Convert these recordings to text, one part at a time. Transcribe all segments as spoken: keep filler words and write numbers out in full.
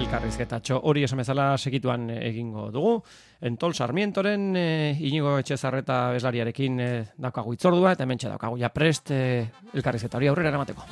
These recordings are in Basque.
elkarrizketatxo hori esan bezala segituan egingo dugu. Entol Sarmientoren e, Inigo Etxezarreta bezlariarekin e, daukagu itzordua, eta hementxe daukagu ja prest e, elkarrizketa hori aurrera eramateko.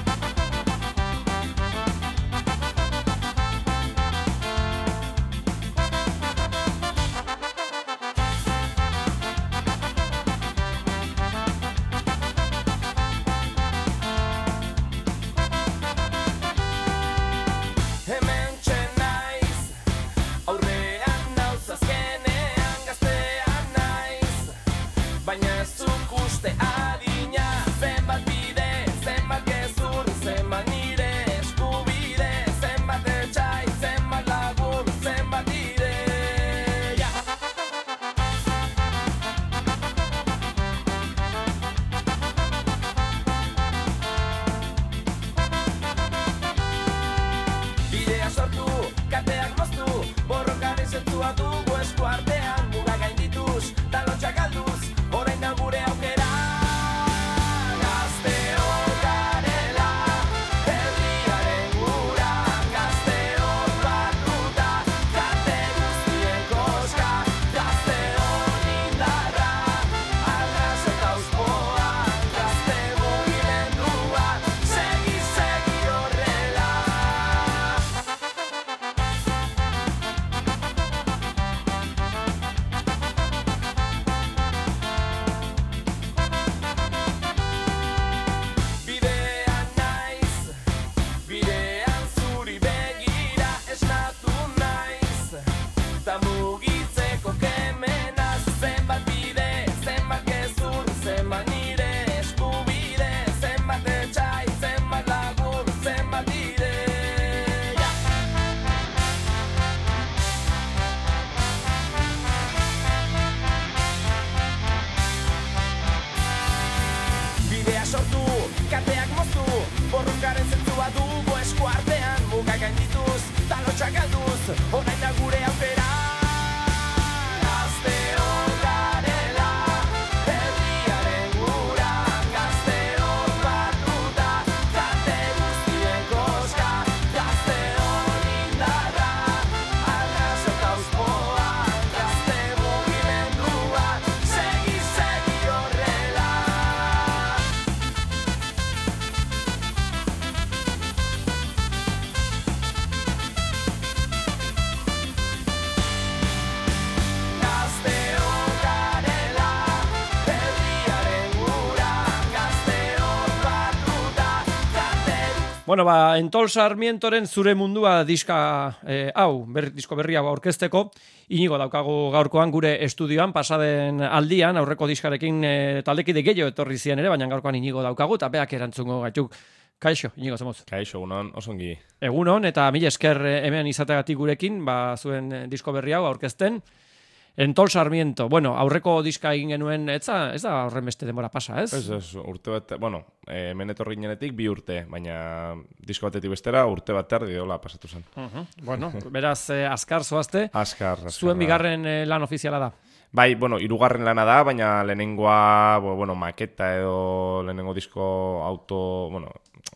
Bueno, ba, Entol Sarmientoren Zure Mundua diska eh, hau, ber, disko berri hau aurkezteko, Inigo daukagu gaurkoan gure estudioan, pasaden aldian, aurreko diskarekin e, taldekide gehiago etorri zian ere, baina gaurkoan Inigo daukagu, eta beak erantzungo gaituk. Kaixo, Inigo, zemoz? Kaixo, egunon, osongi. Egunon, eta mila esker hemen izateagatik gurekin, ba, zuen disko berri hau aurkezten. Entol Sarmiento, bueno, aurreko diska egin genuen, ez da, ez da horren beste denbora pasa, ez? Ez, ez, urte bat, bueno, hemen etorri ginenetik bi urte, baina disko batetik bestera urte bat terdi dola pasatu zen. Uh -huh. Bueno, beraz, eh, azkar zoazte. Azkar, azkar. Zuen bigarren eh, lan ofiziala da. Bai, bueno, hirugarren lana da, baina lehenengoa, bueno, maketa edo lehenengo disko auto, bueno,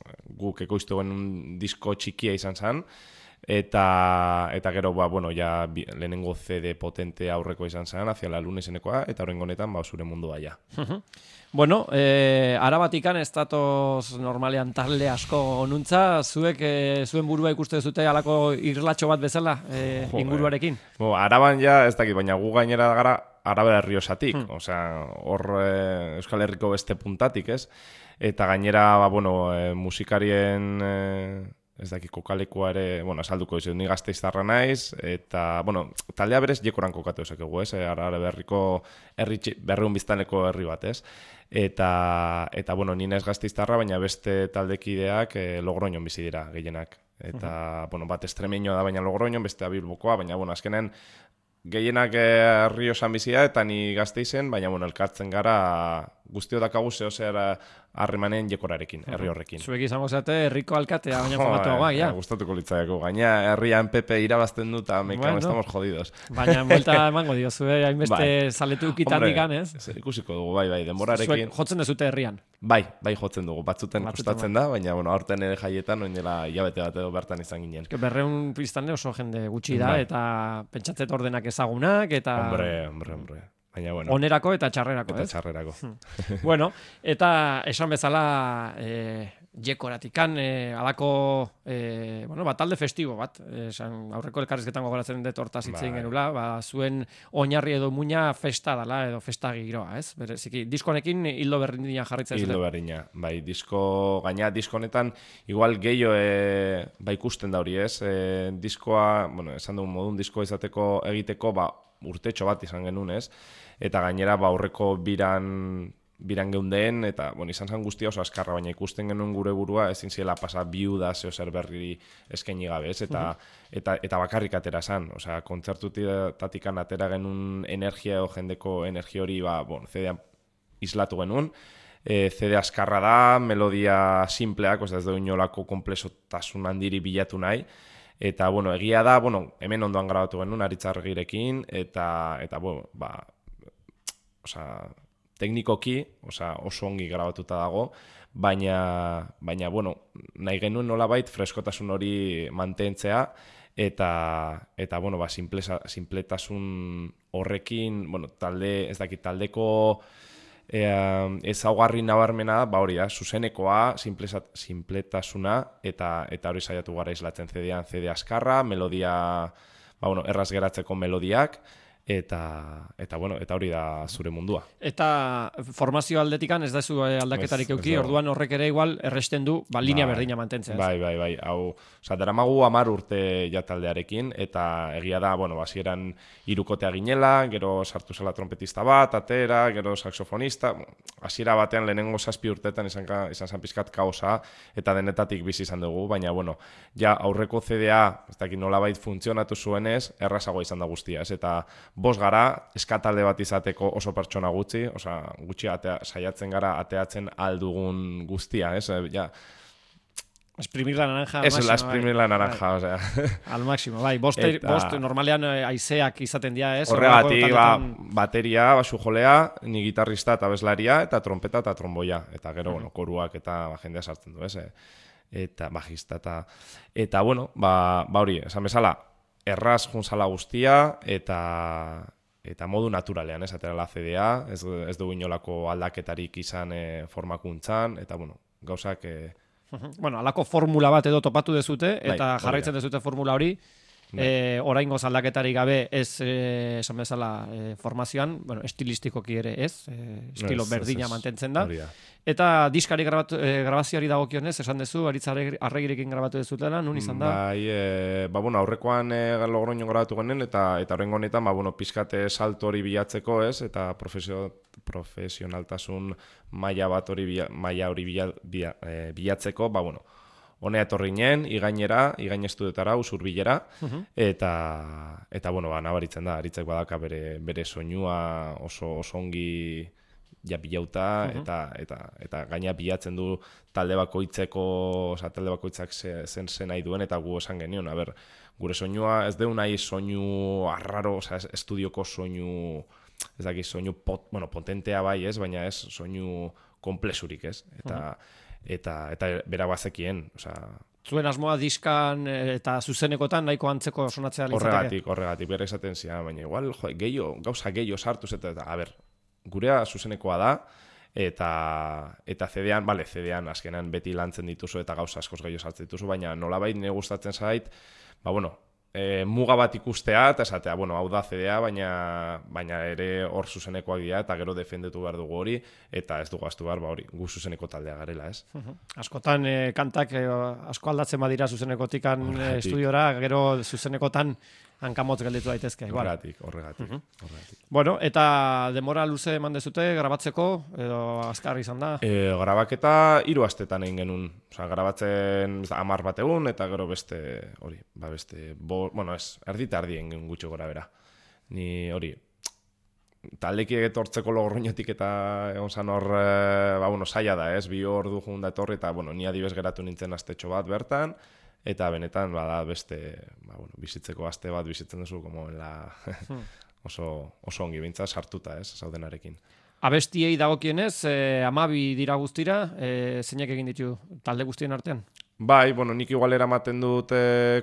guk ekoiztu genuen disko txikia izan zen. Eta, eta gero, ba, bueno, ja bi, lehenengo C D potente aurreko izan zen, Hacia la Luna izenekoa, eta horrengo honetan, ba, Zure Mundua ja. Bueno, eh, arabatikan ez datoz normalean talde asko onuntza, zuek eh, zuen burua ikuste zute alako irlatxo bat bezala eh, jo, inguruarekin? Eh. Bo, araban ja, ez dakit, baina gu gainera gara Arabe Errioxatik, hmm. osea, hor eh, Euskal Herriko beste puntatik, ez? Eta gainera, ba, bueno, eh, musikarien... Eh, ez dakit kokalekua ere, bueno, esalduko dizu, ni Gasteiztarra naiz, eta, bueno, taldea berez jekoran kokatu ezakegu, ez? Arabe Berriko herri berreun biztaneko herri bat, ez? Eta, eta bueno, ni naiz Gasteiztarra, baina beste taldekideak eh, Logroñon bizi dira gehienak. Eta, uh-huh. bueno, bat estremeñoa da, baina Logroñon, beste Bilbokoa, baina, bueno, azkenen gehienak Errioxan bizia eta ni Gasteizen, baina, bueno, elkartzen gara guztio dakagu zeo zer harremanen jekorarekin, herri horrekin. Zuek izango zate herriko alkatea, baina formatu guak, ja. Gustatuko litzaiako, gaina herrian Pepe irabazten du eta mekam bueno, estamos jodidos. Baina buelta emango dio, zue hainbeste bai. Zaletu ukitandikan, ez? Ikusiko dugu, bai, bai, denborarekin. Zuek jotzen dezute herrian? Bai, bai jotzen dugu, batzuten gustatzen da, baina bueno, aurten ere jaietan, oinela hilabete bat edo bertan izan ginen. Berreun piztane oso jende gutxi da, bai. Eta pentsatzet ordenak ezagunak, eta... Hombre, hombre, hombre. Baina, bueno. Onerako eta txarrerako, eta ez? Eta txarrerako. Bueno, eta esan bezala eh, jekoratikan eh, alako eh, bueno, bat, talde festibo bat, esan aurreko elkarrizketan gogoratzen dut hortaz hitzein bai. Genula, ba, zuen oinarri edo muina festa dela, edo festa giroa, ez? Bereziki, diskonekin hildo berdina jarritzen zuten. Hildo berdina, bai, disko, gaina diskonetan, igual gehiago e, ba ikusten da hori, ez? E, diskoa, bueno, esan dugun modun diskoa izateko egiteko, ba, urtetxo bat izan genuen, ez? Eta gainera, ba, aurreko biran, biran geunden, eta, bueno, izan zen guztia oso askarra, baina ikusten genuen gure burua, ezin ziela pasa biuda, zeo zer berri eskaini gabe, ez? Eta, uh-huh. eta, eta bakarrik atera zen, osea, kontzertutatikan atera genuen energia, o jendeko energia hori, ba, bon, zedean islatu genuen, e, zede askarra da, melodia simpleak, oza, ez da inolako komplexotasun handiri bilatu nahi, eta, bueno, egia da, bueno, hemen ondoan grabatu genuen, Aritzarregirekin, eta, eta, bueno, ba, osea, teknikoki, osea, oso ongi grabatuta dago, baina, baina, bueno, nahi genuen nolabait freskotasun hori mantentzea, eta, eta, bueno, ba, simpleza, simpletasun horrekin, bueno, talde, ez dakit, taldeko e, ezaugarri nabarmena, ba hori da, zuzenekoa, simpleza, simpletasuna, eta, eta hori saiatu gara islatzen zedean, zede askarra, melodia, ba, bueno, erraz geratzeko melodiak, eta eta bueno, eta hori da zure mundua. Eta formazio aldetikan ez da zu aldaketarik euki, orduan horrek ere igual erresten du, ba linea bai, berdina mantentzea. Bai, bai, bai. Hau, osea, daramagu hamar urte ja taldearekin eta egia da, bueno, hasieran hirukotea ginela, gero sartu zela trompetista bat, atera, gero saxofonista, hasiera batean lehenengo zazpi urteetan izan izan san pizkat kaosa eta denetatik bizi izan dugu, baina bueno, ja aurreko C D A, ez dakit nolabait funtzionatu zuenez, errazagoa izan da guztia, ez? Eta bos gara, eskatalde bat izateko oso pertsona gutxi, osea, gutxi atea, saiatzen gara ateatzen aldugun guztia, ez? Ja, exprimir la naranja. Ez, la exprimir la naranja, osea. Al máximo, bai, bost, eta, bost normalean haizeak izaten dira, ez? Horregatik, ba, bateria, basujolea, ni gitarrista eta abeslaria, eta trompeta eta tromboia, eta gero, bueno, koruak eta ba, jendea sartzen du, ez? Eta bajista, eta, eta bueno, ba, ba hori, esan bezala, erraz junzala guztia, eta eta modu naturalean, ez, aterala C D A, ez, ez dugu inolako aldaketarik izan e, formakuntzan, eta, bueno, gauzak... E... Bueno, alako formula bat edo topatu dezute, eta bai, jarraitzen dezute formula hori, e, oraingoz aldaketarik gabe ez, e, esan bezala, e, formazioan, bueno, estilistikoki ere ez, e, estilo ez, berdina ez, ez, mantentzen da. Eta diskari grabatu, e, grabazioari dagokionez, esan dezu, Aritz Arregirekin grabatu dezutela, nun izan da? Bai, e, ba, bueno, aurrekoan e, Logroñon grabatu genen, eta eta horrengo honetan, ba, bueno, pizkate salto hori bilatzeko, ez, eta profesio, profesionaltasun maila bat hori bila, maila hori bila, bila, e, bilatzeko, ba, bueno, honea etorri nien, igainera, igain estudiotara, usurbilera, uh-huh. eta, eta, bueno, ba, nabaritzen da, Aritzek badaka bere, bere soinua oso, oso ongi ja bilauta, uh-huh. eta, eta, eta gaina bilatzen du talde bakoitzeko, oza, talde bakoitzak zen zen nahi duen, eta gu esan genion, a ber, gure soinua, ez deu nahi soinu arraro, oza, estudioko soinu, ez daki, soinu pot, bueno, potentea bai, ez, baina ez, soinu komplexurik, ez, eta, uh-huh. eta, eta bera bazekien, osea... Zuen asmoa diskan eta zuzenekotan nahiko antzeko sonatzea litzateke? Horregatik, horregatik, bera esaten zian, baina igual, jo, gehiago, gauza gehiago sartuz, eta, eta, a ber, gurea zuzenekoa da, eta eta C D-an, bale, C D-an azkenan beti lantzen dituzu eta gauza askoz gehiago sartzen dituzu, baina nolabait nire gustatzen zait, ba, bueno, e, muga bat ikustea, eta esatea, bueno, hau da C D A, baina, baina ere hor zuzenekoak dira, eta gero defendetu behar dugu hori, eta ez dugu astu behar, ba hori, gu zuzeneko taldea garela, ez? Uh-huh. Askotan, e, kantak e, asko aldatzen badira zuzenekotikan e, estudiora, gero zuzenekotan hankamotz gelditu daitezke. Horregatik, horregatik, uh-huh. horregatik. Bueno, eta demora luze eman dezute grabatzeko, edo azkar izan da? E, grabaketa hiru astetan egin genuen. Osa, grabatzen hamar bat egun, eta gero beste, hori, ba beste, bo, bueno, ez, erdita erdi egin gutxo gora bera. Ni hori, taldeki etortzeko Logroñotik eta egon zan hor, e, ba, bueno, saia da, ez, bi ordu junda etorri, eta, bueno, ni adibez geratu nintzen astetxo bat bertan, eta benetan, bada, beste, ba, bueno, bizitzeko aste bat bizitzen duzu, como en la... oso, oso ongi bintzat sartuta, ez, zaudenarekin. Abestiei dagokienez, eh, amabi dira guztira, eh, zeinak egin ditu talde guztien artean? Bai, bueno, nik igual eramaten dut eh,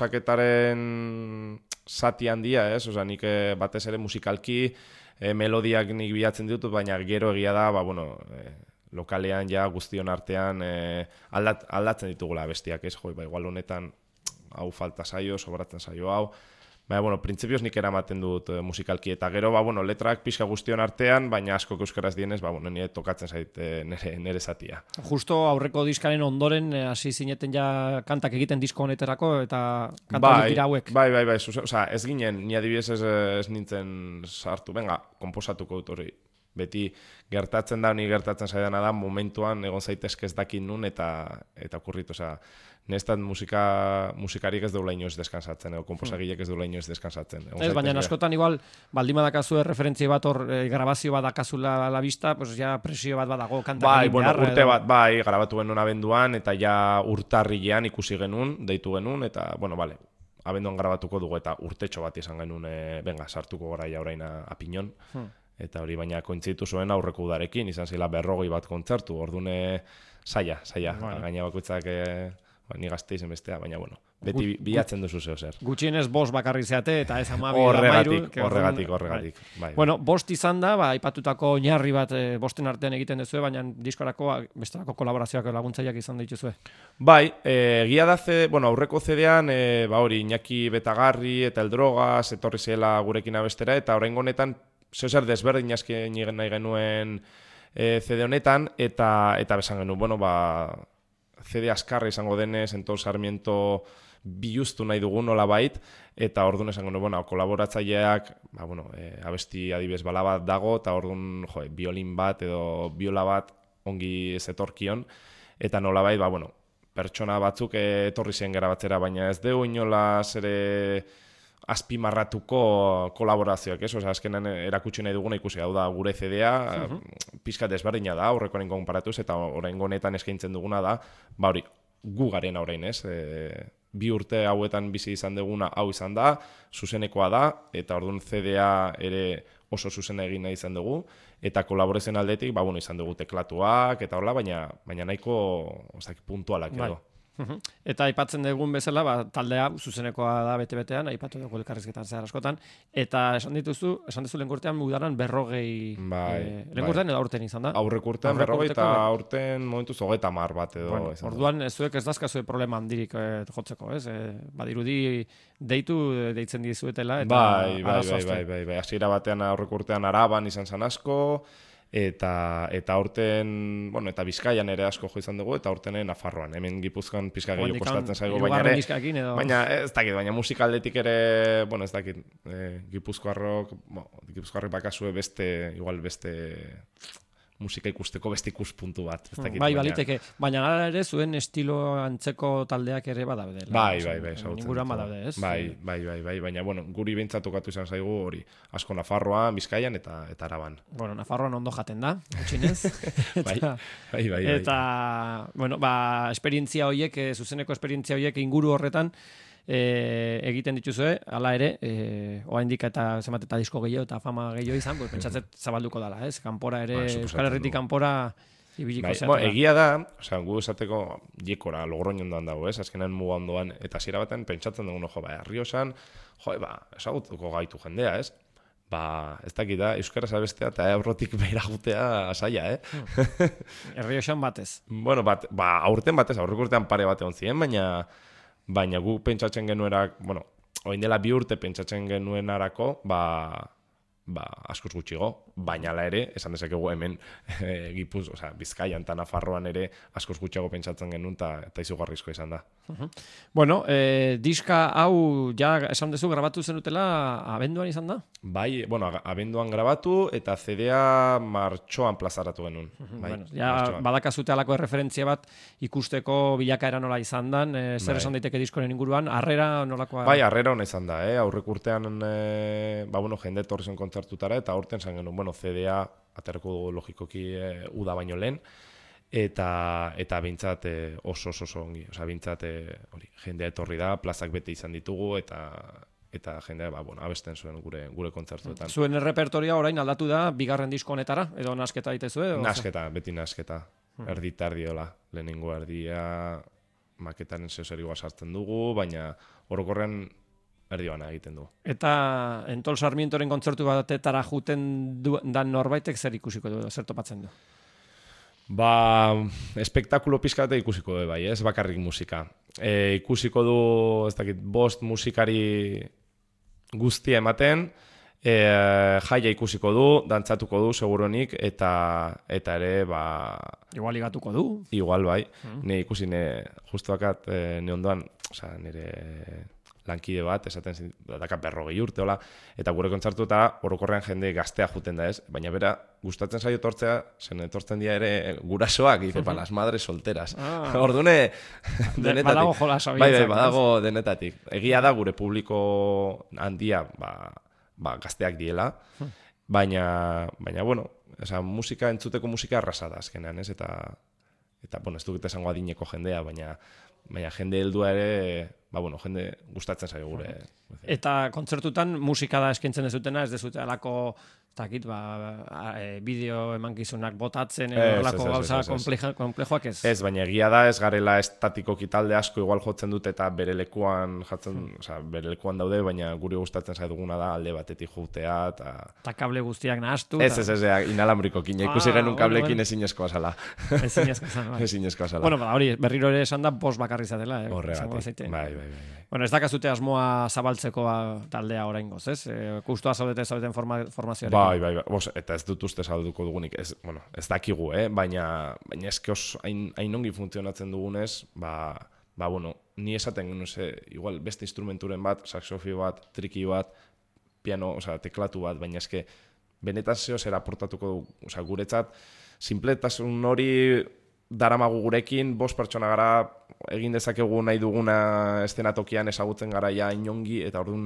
konposaketaren zati handia, ez? Osa, nik eh, batez ere musikalki eh, melodiak nik bilatzen ditut, baina gero egia da, ba, bueno, eh, lokalean ja guztion artean eh, aldat, aldatzen ditugula bestiak, ez? Jo, ba, igual honetan hau falta zaio, sobratzen zaio hau. Baina, bueno, printzipioz nik eramaten dut e, musikalki, eta gero, ba, bueno, letrak pixka guztion artean, baina asko euskaraz dienez, ba, bueno, nire tokatzen zait e, nire, nire zatia. Justo aurreko diskaren ondoren, hasi e, zineten ja kantak egiten disko honeterako, eta kanta bai, dira hauek. Bai, bai, bai, zuze, oza, ez ginen, ni adibidez ez, ez nintzen sartu, venga, komposatuko dut hori. Beti gertatzen da, ni gertatzen zaidana da, momentuan egon zaitezke ez dakin nun, eta, eta okurrit, oza, nestat musika, musikarik ez deula inoiz deskansatzen, edo komposagilek ez deula inoiz deskansatzen. Ez, baina askotan igual, baldin badakazu erreferentzia bat hor, e, grabazio bat dakazula la vista, pues ja presio bat badago kantak bai, egin bueno, behar. Urte bat, bai, grabatu genuen abenduan, eta ja urtarrilean ikusi genuen, deitu genuen, eta, bueno, bale, abenduan grabatuko dugu, eta urtetxo bat izan genuen, e, venga, sartuko gora ja oraina apinon, hmm. eta hori baina kointzitu zuen aurreko udarekin, izan zila berrogei bat kontzertu, ordune saia, saia, bueno. Gaina bakoitzak... E, Ba, ni gazte izen bestea, baina, bueno, beti bilatzen duzu zeo zer. Gutxienez bost bakarri zeate, eta ez amabi horregatik, horregatik, horregatik. Bai. Bai. Bueno, bost izan da, ba, aipatutako oinarri bat e, bosten artean egiten duzue, baina diskorako bestelako kolaborazioak laguntzaileak izan dituzue. Bai, egia da, ze, bueno, aurreko zedean, e, ba hori, Iñaki Betagarri eta Eldrogaz etorri zela gurekin abestera, eta oraingo honetan, zeo zer desberdin asken nahi genuen e, zede honetan, eta, eta besan genuen, bueno, ba... zede askarra izango denez, Entor Sarmiento biluztu nahi dugun nola bait, eta orduan esango, bueno, kolaboratzaileak, ba, bueno, e, abesti adibez bala bat dago, eta orduan, jo, biolin bat edo biola bat ongi zetorkion, eta nola bait, ba, bueno, pertsona batzuk etorri zen gerabatzera, baina ez deu inolaz ere azpimarratuko kolaborazioak, ez? Osa, azkenan erakutsi nahi duguna ikusi, hau da gure zedea, uh-huh. pizka desberdina da, aurrekoaren konparatuz, eta oraingo honetan eskaintzen duguna da, ba hori, gu garen orain, ez? E, bi urte hauetan bizi izan duguna hau izan da, zuzenekoa da, eta orduan zedea ere oso zuzena egin nahi izan dugu, eta kolaborazioen aldetik, ba, bueno, izan dugu teklatuak, eta hola, baina, baina nahiko, ozak, puntualak edo. Bai. Eta aipatzen dugun bezala, ba, taldea zuzenekoa da bete-betean, aipatu dugu elkarrizketan zehar askotan, eta esan dituzu, esan duzu lehengurtean udaran berrogei, bai, e, lehengurtean bai. Edo aurten izan da? Aurrekurtean berrogei eta aurten momentuz hogeita mar bat edo. Bueno, orduan ez zuek ez dazkazue problema handirik e, jotzeko, ez? E, badirudi deitu deitzen dizuetela, eta bai, bai, bai, bai, bai, bai, hasiera batean aurrekurtean Araban izan zan asko, eta eta aurten, bueno, eta Bizkaian ere asko jo izan dugu, eta aurten Nafarroan, hemen Gipuzkoan pizka gehiago kostatzen zaigu, baina ere, edo... baina ez dakit, baina musikaldetik ere, bueno, ez dakit, eh, Gipuzkoarrok, bueno, Gipuzkoarrek bakazue beste, igual beste musika ikusteko beste ikuspuntu bat. Ez dakit, bai, baliteke, baina hala ere zuen estilo antzeko taldeak ere badaude. Bai, bai, bai, sautzen. Inguruan badaude, ez? Bai, bai, bai, bai, baina, bueno, guri behintzat tokatu izan zaigu hori, asko Nafarroan, Bizkaian eta eta Araban. Bueno, Nafarroan ondo jaten da, gutxinez. bai, bai, bai, bai. Eta, bueno, ba, esperientzia horiek, zuzeneko esperientzia horiek inguru horretan, E, egiten dituzue, hala ere, e, oraindik eta zenbat eta disko gehiago eta fama gehiago izan, pues pentsatzen zabalduko dala, ez? Kanpora ere, ba, Euskal Herritik kanpora ibiliko bai, bo, egia da, osea, gu esateko jekora, Logroñon ondoan dago, ez? Azkenan muga ondoan, eta hasiera baten pentsatzen dugu, jo, ba, Errioxan, jo, ba, esagutuko gaitu jendea, ez? Ba, ez dakit da, euskaraz abestea eta aurrotik behera gutea saia, eh? Hmm. Errioxan batez. Bueno, bat, ba, aurten batez, aurreko urtean pare bat egon ziren, baina baina gu pentsatzen genuenak, bueno, orain dela bi urte pentsatzen genuenarako, ba, ba, askoz gutxigo, baina ala ere, esan dezakegu hemen e, Gipuz, osea, Bizkaian eta Nafarroan ere askoz gutxiago pentsatzen genuen eta izugarrizko izan da. Uh-huh. Bueno, e, diska hau ja esan dezu grabatu zenutela abenduan izan da? Bai, bueno, abenduan grabatu eta C D-a martxoan plazaratu genuen. Uh-huh. Bai, bueno, ja badakazute alako erreferentzia bat ikusteko bilakaera nola izan dan, e, zer bai. Esan daiteke diskoren inguruan, harrera nolakoa? Bai, harrera hona izan da, eh? Aurrek urtean, e, ba, bueno, jende etorri zen kontzertutara, eta aurten zan genuen, bueno, C D A aterako dugu logikoki e, uda baino lehen, eta eta bintzat e, oso oso oso ongi, osea, bintzat e, hori, jendea etorri da, plazak bete izan ditugu, eta eta jendea, ba, bueno, abesten zuen gure gure kontzertuetan. Zuen errepertoria orain aldatu da bigarren disko honetara, edo nasketa daitezue? Nasketa, beti nasketa. Hmm. Erdi tardiola, lehenengo erdia maketaren zehuzerikoa sartzen dugu, baina orokorren erdi bana egiten du. Eta Entol Sarmientoren kontzertu batetara juten du, dan norbaitek zer ikusiko du, zer topatzen du? Ba, espektakulo pizka bat ikusiko du bai, ez bakarrik musika. E, ikusiko du, ez dakit, bost musikari guztia ematen, e, jaia ikusiko du, dantzatuko du seguronik, eta eta ere, ba... Igual ligatuko du. Igual bai, mm. ne ikusi, ne, justu bakat, e, ne ondoan, oza, nire lankide bat, esaten zin, daka berrogei urte, hola, eta gure kontzertu eta orokorrean jende gaztea juten da ez, baina bera, gustatzen zaio tortzea, zen etortzen dira ere gurasoak, dice, pa las madres solteras. Ah. Ordune, denetatik. Badago jolasa bai, bai, badago denetatik. Egia da gure publiko handia, ba, ba gazteak diela, baina, baina, bueno, esa, musika, entzuteko musika arrasa da azkenean, ez, eta, eta, bueno, ez dukete esango adineko jendea, baina, baina jende heldua ere, ba, bueno, jende gustatzen zaio gure. Eta kontzertutan musika da eskaintzen ez dutena, ez dezute alako, takit, ba, e, bideo emankizunak botatzen, alako gauza komplejoak ez? Ez, baina egia da, ez garela estatikoki talde asko igual jotzen dute eta bere lekuan, jatzen, hmm. oza, bere lekuan daude, baina guri gustatzen zaiduguna da alde batetik jutea, eta... Eta kable guztiak nahastu. Ez, ez, ez, ez, inalambrikokin, ikusi ah, genuen kablekin bueno, ezinezkoa zala. Ezinezkoa zala, bai. Ezinezkoa zala. Bueno, ba, hori, berriro ere esan da, bost bakarri zatela. Eh, Horregatik, bai, bai, bai, bai. Bueno, ez dakazute asmoa zabaltzeko taldea oraingoz, ez? E, kustua zaudete zaudeten forma, formazioarekin. Bai, bai, bai. Bos, eta ez dut uste zauduko dugunik, ez, bueno, ez dakigu, eh? baina, baina eske os hain, hain ongi funtzionatzen dugunez, ba, ba, bueno, ni esaten, no sé, igual beste instrumenturen bat, saxofi bat, triki bat, piano, osea, teklatu bat, baina eske benetan zeo zer aportatuko du, osea, guretzat, sinpletasun hori daramagu gurekin, bost pertsona gara, egin dezakegu nahi duguna estenatokian ezagutzen gara ja inongi, eta orduan,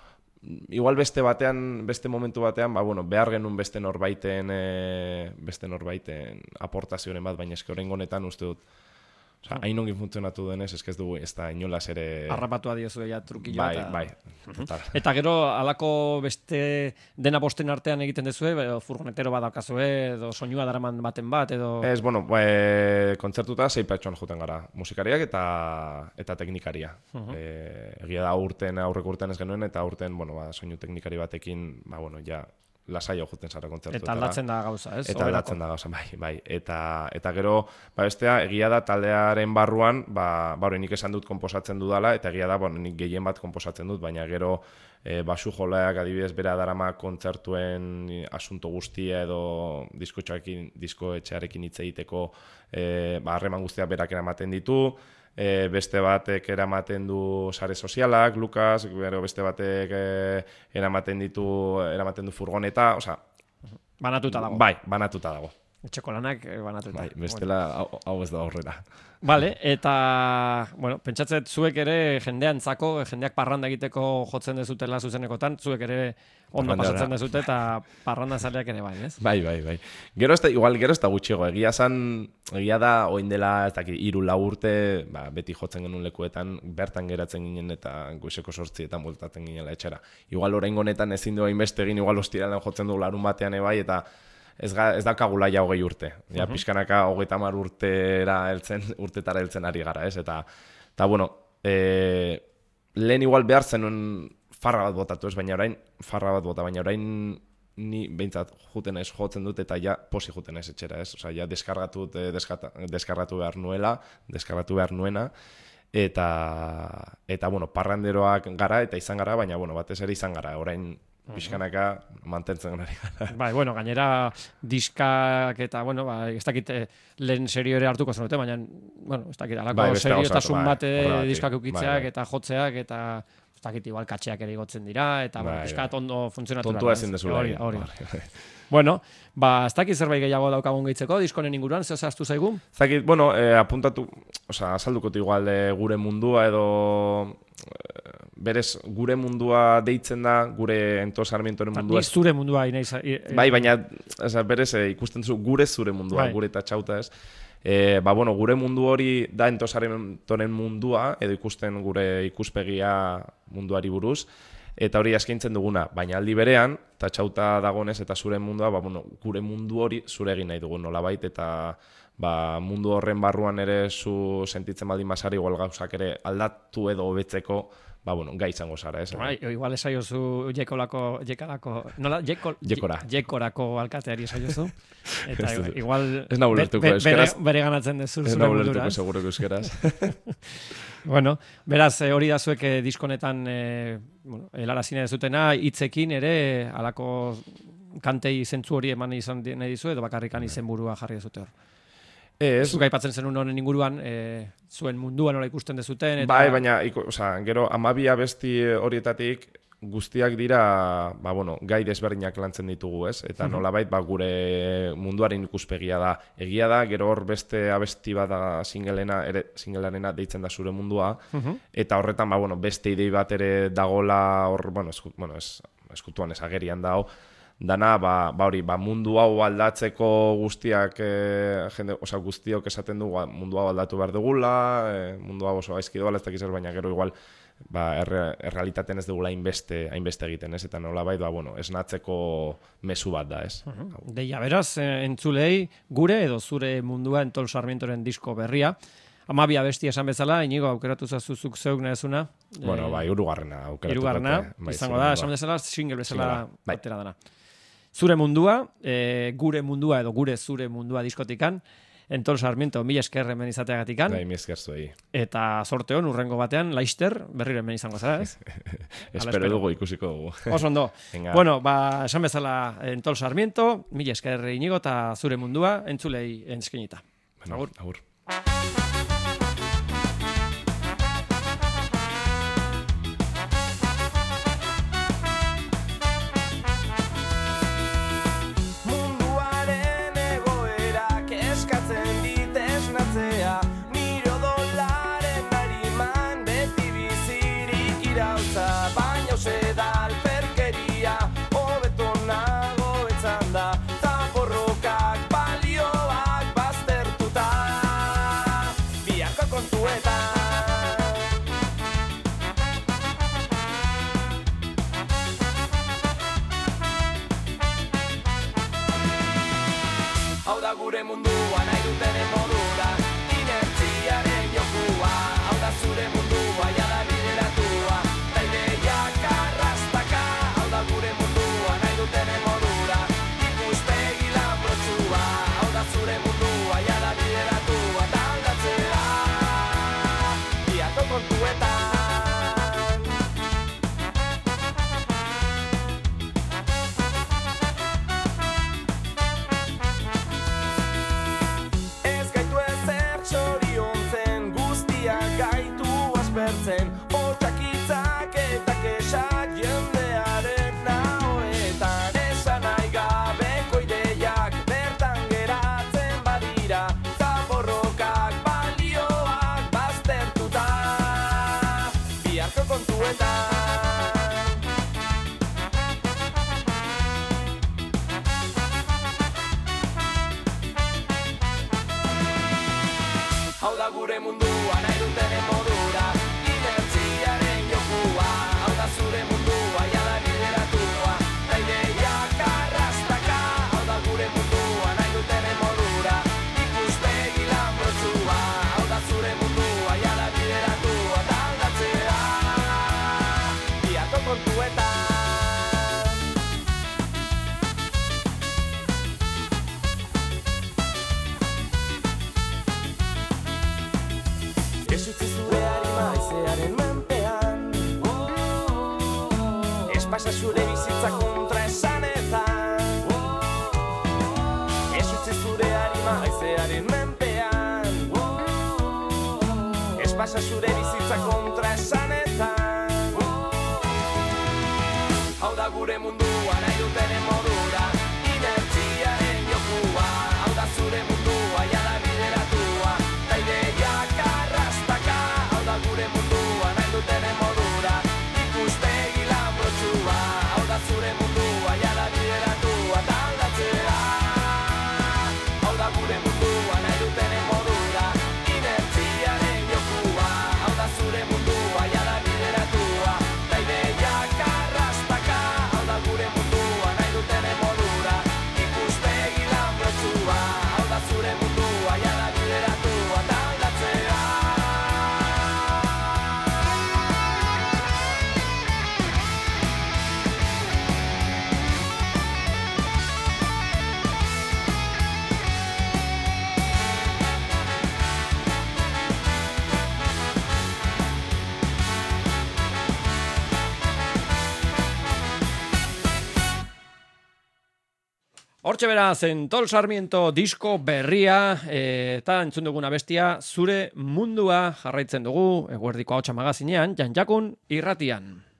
igual beste batean, beste momentu batean, ba, bueno, behar genuen beste norbaiten, e, beste norbaiten aportazioaren bat, baina eske oraingo honetan uste dut, oza, hain ongi funtzionatu denez, eske ez dugu, ez da inolaz ere... Arrapatua diozu ja trukillo. Bai, eta... bai, total. Eta gero, alako beste dena bosten artean egiten dezue, edo furgonetero bat daukazue, edo soinua daraman baten bat, edo... Ez, bueno, e, kontzertuta sei pertsoan joten gara, musikariak eta eta teknikaria. Uh -huh. e, egia da urten, aurreko urten ez genuen, eta urten, bueno, ba, soinu teknikari batekin, ba, bueno, ja... lasaio joten zara kontzertuetara. Eta aldatzen da gauza, ez? Eta aldatzen da gauza, bai, bai. Eta, eta gero, ba, bestea, egia da taldearen barruan, ba, ba nik esan dut konposatzen dudala, eta egia da, bueno, nik gehien bat konposatzen dut, baina gero e, basu joleak adibidez bera darama kontzertuen asunto guztia edo diskotxearekin, diskoetxearekin hitz egiteko e, ba, harreman guztiak berak eramaten ditu, E, beste batek eramaten du sare sozialak, Lukas, gero beste batek e, eramaten ditu eramaten du furgoneta, osea, banatuta dago. Bai, banatuta dago. Etxeko lanak banatuta. Bai, bestela hau, hau ez da horrela. Vale, eta, bueno, pentsatzet zuek ere jendeantzako, jendeak parranda egiteko jotzen dezutela zuzenekotan, zuek ere ondo pasatzen dezute eta parranda zaleak ere bai, ez? Bai, bai, bai. Gero ez da, igual, gero ez da gutxigo, egia zan, egia da, oin dela, ez dakit, hiru lau urte, ba, beti jotzen genuen lekuetan, bertan geratzen ginen eta goizeko sortzietan bultatzen ginela etxera. Igual oraingo honetan ezin du hainbeste egin, igual ostiralan jotzen du larun batean ebai, eta ez, ga, ez daukagula ja hogei urte. Ja, uh -huh. Pixkanaka hogeita hamar urtera heltzen, urtetara heltzen ari gara, ez? Eta, eta bueno, e, lehen igual behar zenuen farra bat botatu, ez? Baina orain, farra bat bota, baina orain ni behintzat juten ez jotzen dut eta ja posi juten ez etxera, ez? Osea, ja deskargatu, deskata, deskargatu behar nuela, deskargatu behar nuena, eta, eta bueno, parranderoak gara eta izan gara, baina, bueno, batez ere izan gara, orain, pixkanaka mantentzen gari gara. Bai, bueno, gainera diskak eta, bueno, ba, ez dakit lehen serio ere hartuko zenute, baina, bueno, ez dakit, alako bai, seriotasun bai, bat diskak eukitzeak bai, bai. Eta jotzeak eta, ez dakit, igual katxeak ere igotzen dira, eta, bai, bueno, pixkat bai. Ondo funtzionatu. Tontua ezin dezula. Hori, hori. Bueno, ba, ez dakit zerbait gehiago daukagun gehitzeko, diskonen inguruan, zer zehaztu zaigu? Ez dakit, bueno, eh, apuntatu, oza, azalduko igual eh, gure mundua edo... Eh, berez gure mundua deitzen da, gure Ento Sarmientoren mundua. Ni zure mundua inaiz. Bai, baina eza, berez e, ikusten duzu gure zure mundua, bai. Gure eta txauta ez. E, ba, bueno, gure mundu hori da Ento Sarmientoren mundua, edo ikusten gure ikuspegia munduari buruz, eta hori eskaintzen duguna, baina aldi berean, eta txauta dagonez eta zure mundua, ba, bueno, gure mundu hori zure egin nahi dugu nolabait, eta ba, mundu horren barruan ere zu sentitzen baldin basari, igual gauzak ere aldatu edo hobetzeko, ba, bueno, gai izango zara, ez? Bai, igual esaiozu jekolako, jekalako, nola, jekol, Jekora. Jekorako alkateari esaiozu. Eta igual ez nahu lertuko euskeraz. Bere, bere ganatzen dezu zure mundura. Ez nahu lertuko seguro euskeraz. Bueno, beraz, hori da zuek diskonetan eh, bueno, helarazine dezutena, hitzekin ere, halako kantei zentzu hori eman izan nahi dizu, edo bakarrikan izenburua jarri dezute hor. Ez. Zuk aipatzen zenun honen inguruan, e, zuen mundua nola ikusten dezuten. Eta... Bai, baina, iko, oza, gero, amabi abesti horietatik guztiak dira, ba, bueno, gai desberdinak lantzen ditugu, ez? Eta nolabait, ba, gure munduaren ikuspegia da. Egia da, gero hor beste abesti bat da singelena, ere singelarena deitzen da zure mundua, eta horretan, ba, bueno, beste idei bat ere dagola, hor, bueno, esku, bueno es, eskutuan ez agerian dago, dana, ba, ba hori, ba, mundu hau aldatzeko guztiak, e, jende, oza, guztiok esaten du, ba, mundu hau aldatu behar dugula, e, mundu hau oso gaizki doala, ez dakiz baina gero igual, ba, erre, errealitaten ez dugula hainbeste, hainbeste egiten, ez? Eta nolabait, ba, bueno, esnatzeko mezu bat da, ez? Uh-huh. Deia, beraz, entzulei, gure edo zure mundua Ento Sarmientoren disko berria, Amabi abesti esan bezala, Inigo aukeratu zazuzuk zeuk nahezuna. Bueno, bai, irugarrena aukeratu. Irugarrena, bai, izango da, esan bezala, single bezala bai. batera dana. Zure mundua, e, gure mundua edo gure zure mundua diskotikan, Ento Sarmiento mila esker hemen izateagatikan. Bai, mila esker zuei. Eta sorte hon, urrengo batean, Laister, berriro hemen izango zara, ez? Espero dugu, ikusiko dugu. Oso ondo. Bueno, ba, esan bezala Ento Sarmiento, mila esker Inigo eta zure mundua, entzulei enskenita. Bueno, agur. agur. Pasa zure bizitza kontra esanetan, ez utzi zure harima haizearen menpean, ez pasa zure bizitza kontra esanetan. Hau da gure mundua nahi dutenen modura, inertziaren jokua. Hau da zure mundua jada bideratua, ta ideiak arrastaka. Hau da gure mundua nahi dutenen modura, Hortxe beraz, Entol Sarmiento disko berria eta entzun duguna bestia Zure Mundua jarraitzen dugu, eguerdiko ahotsa magazinean, Jan Jakun irratian.